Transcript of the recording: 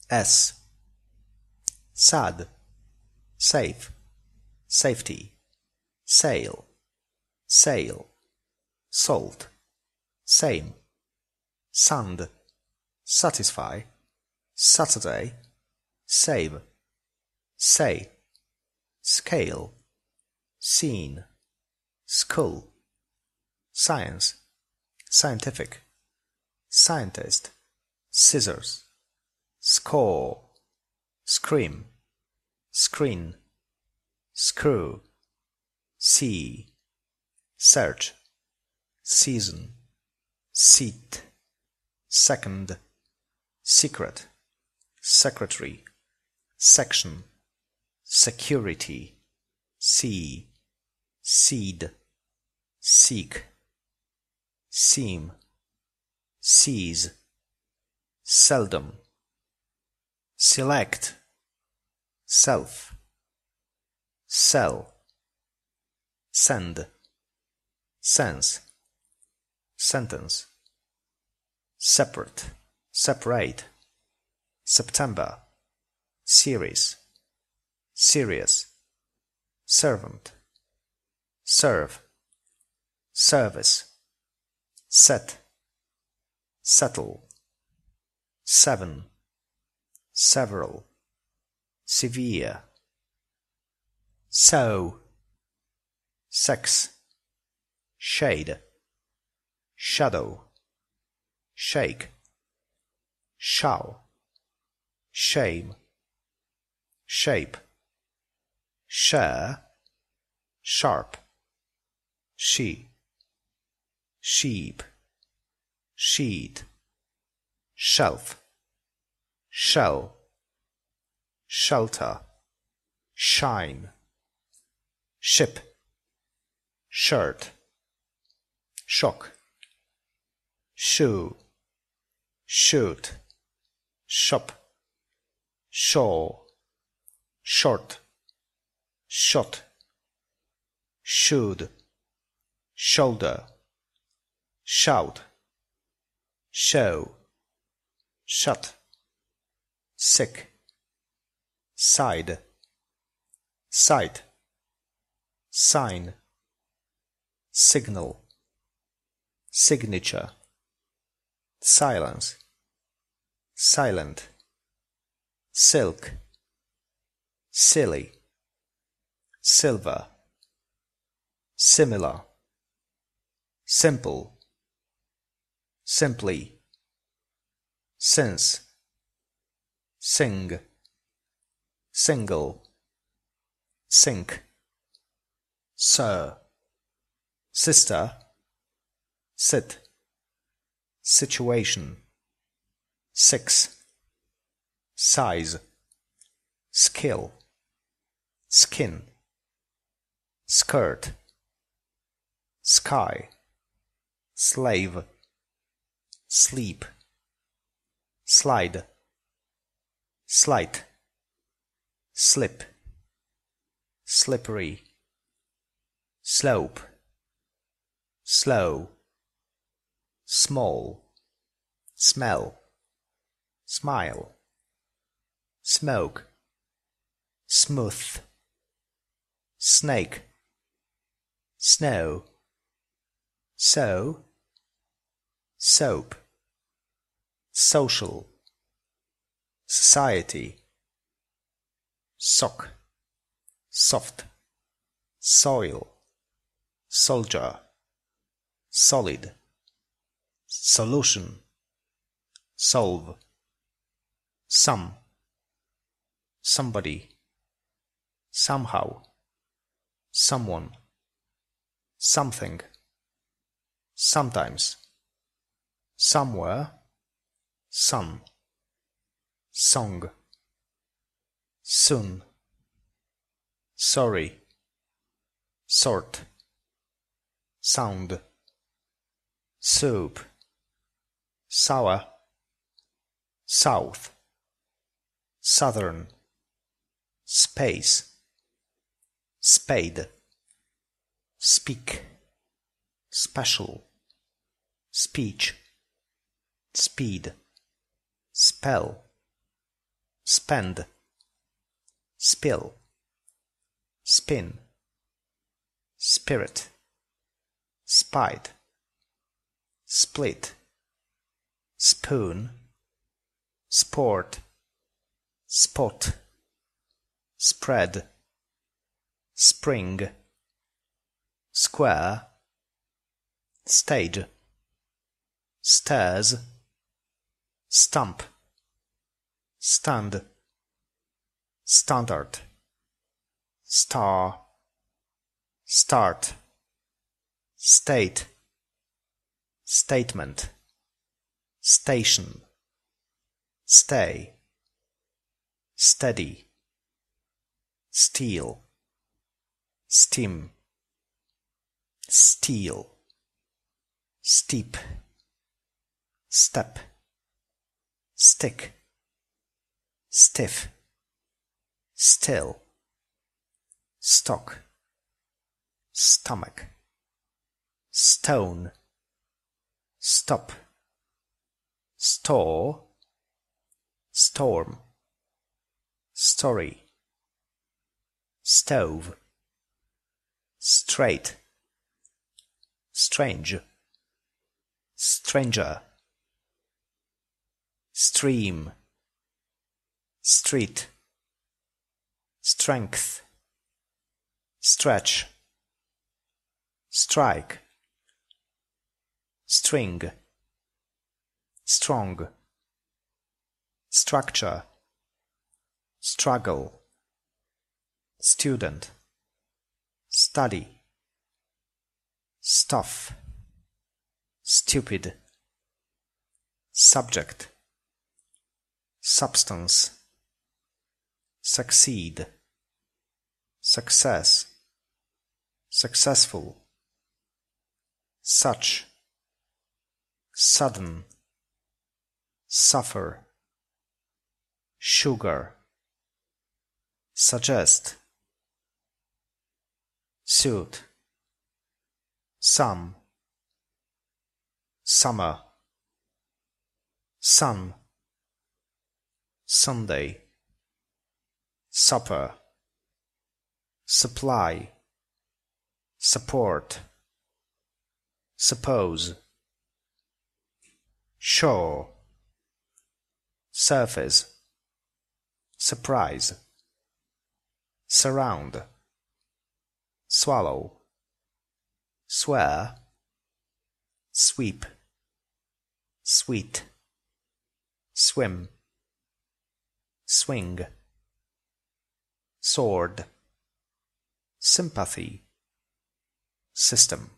S. Sad, safe, safety, sail, sail, salt, same, sand, satisfy, Saturday, save, say, scale, scene, school, science, scientific, scientist, scissors, score, scream, screen, screw, see, search, season, seat, second, secret, secretary, section, security, see, seed, seek, seam, seize, seldom, select, self, sell, send, sense, sentence, separate, separate, September, series, serious, servant, serve, service, set, settle, seven, several, severe, sow, sex, shade, shadow, shake, shall, shame, shape, share, sharp, she, sheep, sheet, shelf, shell, shelter, shine, ship, shirt, shock, shoe, shoot, shop, shore, short, shot, should, shoulder, shout, show, shut, sick, side, sight, sign, signal, signature, silence, silent, silk, silly, silver, similar, simple, simply, since, sing, single, sink, sir, sister, sit, situation, six, size, skill, skin, skirt, sky, slave, sleep, slide, slight, slip, slippery, slope, slow, small, smell, smile, smoke, smooth, snake, snow, sow, soap, social, society, sock, soft, soil, soldier, solid, solution, solve, some, somebody, somehow, someone, something, sometimes, somewhere, sun, song, soon, sorry, sort, sound, soup, sour, south, southern, space, spade, speak, special, speech, speed, spell, spend, spill, spin, spirit, spite, split, spoon, sport, spot, spread, spring, square, stage, stairs, stump, stand, standard, star, start, state, statement, station, stay, steady, steel, steam, steel, steep, step, stick, stiff, still, stock, stomach, stone, stop, store, storm, story, stove, straight, strange, stranger, stream, street, strength, stretch, strike, string, strong, structure, struggle, student, study, stuff, stupid, subject, substance, succeed, success, successful, such, sudden, suffer, sugar, suggest, suit, some, summer, sun, Sunday, supper, supply, support, suppose, shore, surface, surprise, surround, swallow, swear, sweep, sweet, swim, swing, sword, sympathy, system.